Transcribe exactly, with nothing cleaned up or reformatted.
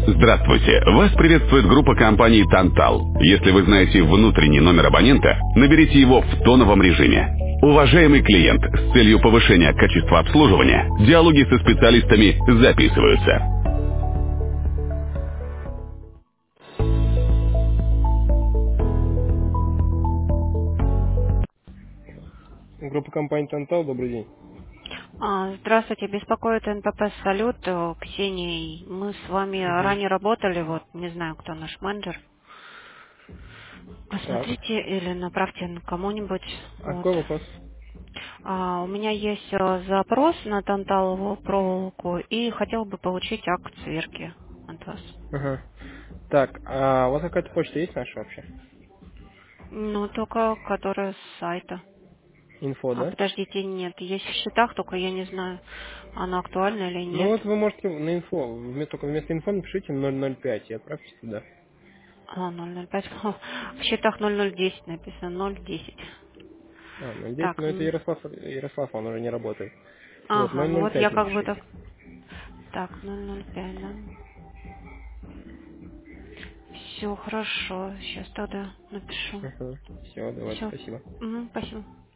Здравствуйте! Вас приветствует группа компаний «Тантал». Если вы знаете внутренний номер абонента, наберите его в тоновом режиме. Уважаемый клиент, с целью повышения качества обслуживания, диалоги со специалистами записываются. Группа компаний «Тантал», добрый день. А, Здравствуйте, беспокоит эн пэ пэ «Салют», э, Ксения. Мы с вами Мгм. ранее работали, вот, не знаю, кто наш менеджер. Так, Посмотрите или направьте на кому-нибудь. а Вот. какой вопрос? А, у меня есть э, запрос на танталовую проволоку и хотел бы получить акт сверки от вас. Ага. Так, а у вас какая-то почта есть наша вообще? Ну, только которая с сайта. Инфо, А, да? подождите, нет, есть в счетах, только я не знаю, она актуальна или Ну нет. вот вы можете на инфо, вместо, только вместо инфо напишите ноль ноль пять и отправьте туда. А, ноль ноль пять. В счетах ноль ноль десять написано, ноль десять. А, ноль десять, Так, но это м, Ярослав, Ярослав, он уже не работает. Вот, ага, ноль ну ноль вот я пять как бы так. напишите. Так, ноль ноль пять, да. Все хорошо, сейчас тогда напишу. Ага. Все, давайте, Все, спасибо. спасибо.